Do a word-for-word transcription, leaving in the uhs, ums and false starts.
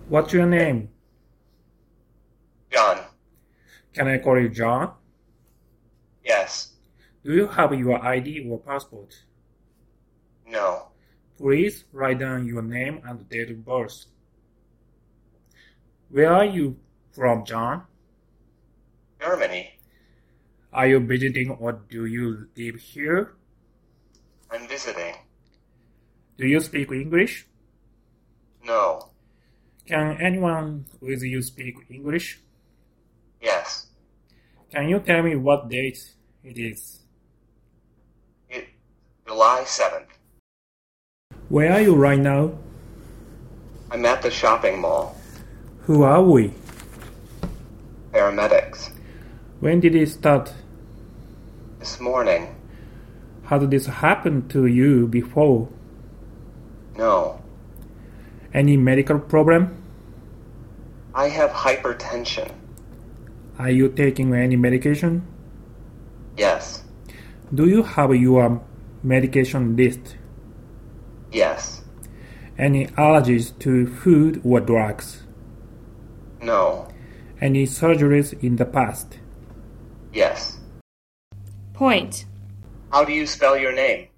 What's your name? John. Can I call you John? Yes. Do you have your I D or passport? No. Please write down your name and date of birth. Where are you from, John? Germany. Are you visiting or do you live here? I'm visiting. Do you speak English? No. Can anyone with you speak English? Yes. Can you tell me what date it is? It, July seventh. Where are you right now? I'm at the shopping mall. Who are we? Paramedics. When did it start? This morning. Has this happened to you before? No. Any medical problem? I have hypertension. Are you taking any medication? Yes. Do you have your medication list? Yes. Any allergies to food or drugs? No. Any surgeries in the past? Yes. Point. How do you spell your name?